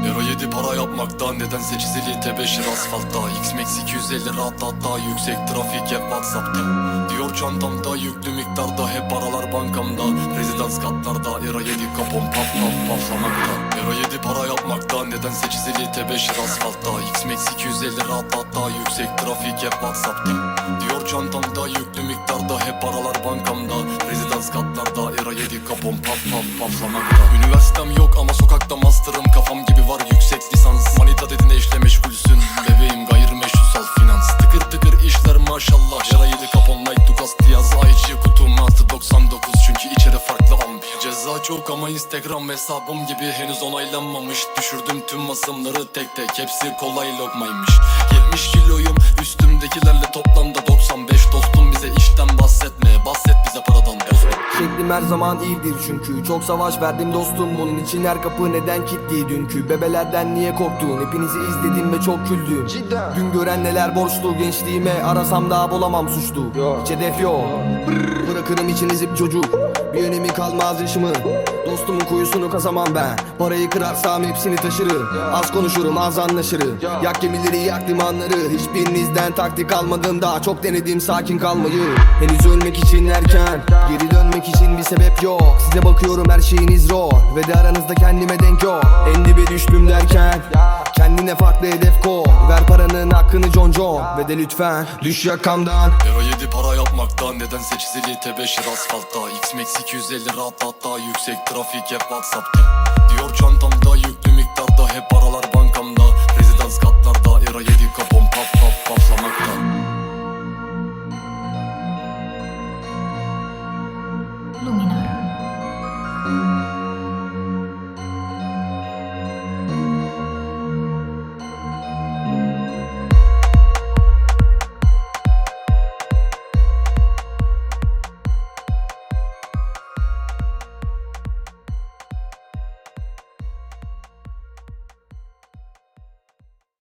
Euro 7 para yapmakta, nedense çizili tebeşir asfaltta. X-Max 250 rahat hatta yüksek trafik hep Whatsapp'ta. Diyor çantamda yüklü miktarda, hep paralar bankamda. Rezidans katlarda, Euro 7 kapon paf paf paflamakta. Euro 7 para yapmakta, nedense çizili tebeşir asfaltta. X-Max 250 rahat hatta yüksek trafik hep Whatsapp'ta. Diyor çantamda yüklü miktarda, hep paralar bankamda. Rezidans katlarda, Euro 7 kapon paf paf paflamakta. Üniversitem yok ama sokakta master'ım, kafam gibi var yüksek lisans. Manita dedin işle meşgulsün, bebeğim gayrimeşrutsal finans. Tıkır tıkır işler maşallah, Euro 7 kapon like Ducati yaz. IC kutum 699 çünkü içeri farklı ambiyans. Ceza çok ama Instagram hesabım gibi henüz onaylanmamış. Düşürdüm tüm masımları tek tek, hepsi kolay lokmaymış. 70 kiloyum üstümdekilerle toplamda 95. Dostum bize işten bahsetme, bahset bize paradan. Şeklim her zaman iyidir çünkü çok savaş verdim dostum, bunun için her kapı neden kilitli dünkü. Bebelerden niye korktun, hepinizi izledim ve çok güldüm. Gün gören neler borçlu gençliğime, arasam daha bulamam suçlu. Hiç hedef yok, bırakırım içinizi bir çocuk, bir önemi kalmaz yaşımın. Dostumun kuyusunu kazamam ben, parayı kırarsam hepsini taşırım. Az konuşurum az anlaşırım, yak gemileri yak limanları. Hiçbirinizden taktik almadım, daha çok denedim sakin kalmayı. Henüz ölmek için erken, geri dönmek için bir sebep yok. Size bakıyorum her şeyiniz rol, ve de aranızda kendime denk yok. En dibe düştüm derken kendine farklı hedef koy. Ver paranın hakkını John John, ve de lütfen düş yakamdan. Euro 7 para yapmakta, nedense çizili tebeşir asfaltta. X-Max 250 rahat hatta yüksek trafik hep Whatsapp'ta. Diyor çantamda yük